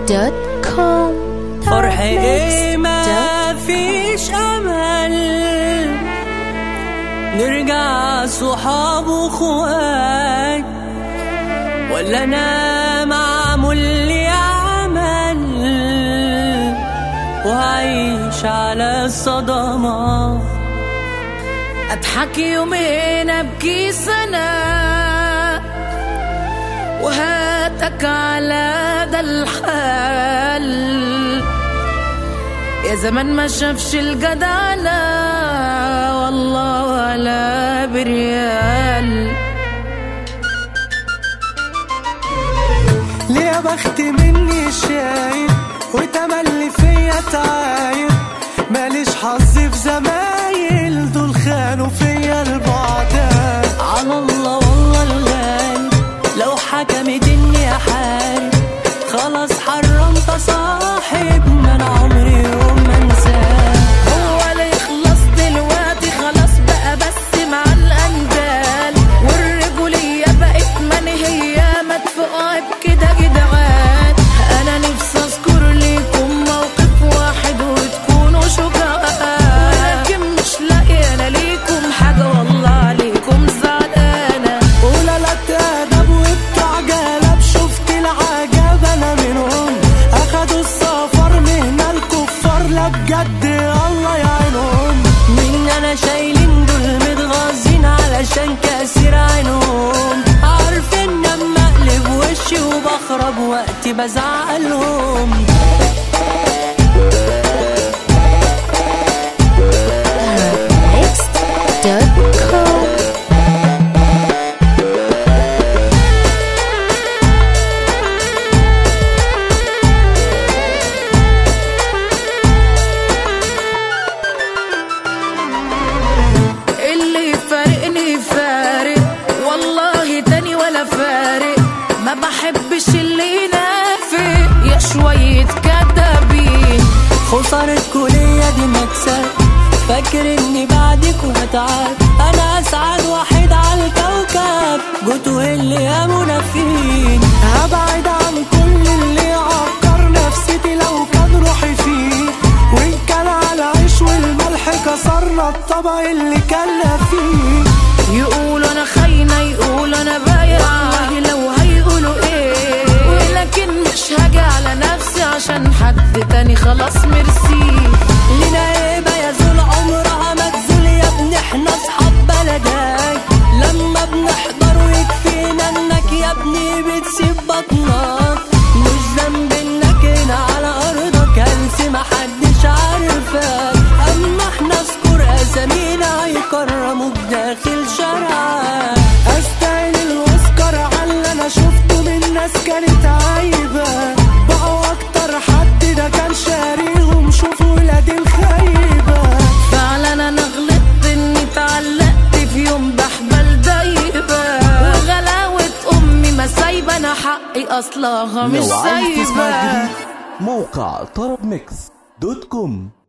Mix.com. فرح ايه ما فيش امل، نرجع صحاب واخوات، ولا انا معمول لي عمل وعيش على الصدمات. اضحك يومين ابكي سنة وهاتك على ده الحال، يا زمان ما شافش الجدعنة والله ولا بريال. ليه يا بخت مني شايف وتملي فيا تعايب، ماليش حظ في زمايل دول خانوا فيا البعدان. على الله والله الغالي لو حكمت اني احارب، خلاص حرمت صاحب من عمري يوم ما انساه. هو لا يخلص دلوقتي خلاص بقى بس مع الاندال، والرجولية بقت منهية مدفوعة بكده جدعان. انا نفسي اذكر ليكم موقف واحد وتكونوا شجعان، ولكن مش لاقي انا ليكم حاجة والله عليكم زعلانة. ولالات ادب وبتوع جلب شفت العجب انا منهم، اخدوا السفر مهنا الكفار لا بجد الله يعينهم. مين انا شايلين دول متغاظين علشان كاسر عينهم، عارفين لما اقلب وشي وبخرب وقتي بزعلهم. Mix.com. اللي فارقني فارق والله تاني ولا فارق، ما بحبش اللي ينافق يا شوية كدابين. خسارة كلية دي مكسب، فاكر اني بعدكوا هتعب. انا اسعد واحد على الكوكب جوتوا اللي يا منافقين، هبعد عن كل اللي يعكر نفسيتي لو كان روحي فيه. وان كان على العيش والملح كسرنا الطبق اللي كنا فيه. يقولوا انا خاينة يقولوا انا بايعة، والله لو هيقولوا ايه، ولكن مش هاجي على نفسي عشان حد تاني خلاص ميرسي. لينا ايه بقى يزول عمرها ما تزول يا ابني، احنا اصحاب بلدك. لما بنحضر ويكفينا انك يا ابني بتسيب بطنك، مش ذنب انك هنا على ارضك هلس محدش عارفك. اما احنا اذكر اسامينا يكرموك داخل شرعك. استاهل الاوسكار على اللي انا شفته من ناس كانت عايبه، بقوا اكتر حد ده كان شاريهم. شوفوا ولاد الخايبه، فعلا انا غلطت اني اتعلقت في يوم بحبل دايبة، وغلاوة امي ما سايبة انا حقي اصلها مش لو عايز تسمع سايبة. جديد موقع طرب ميكس.com.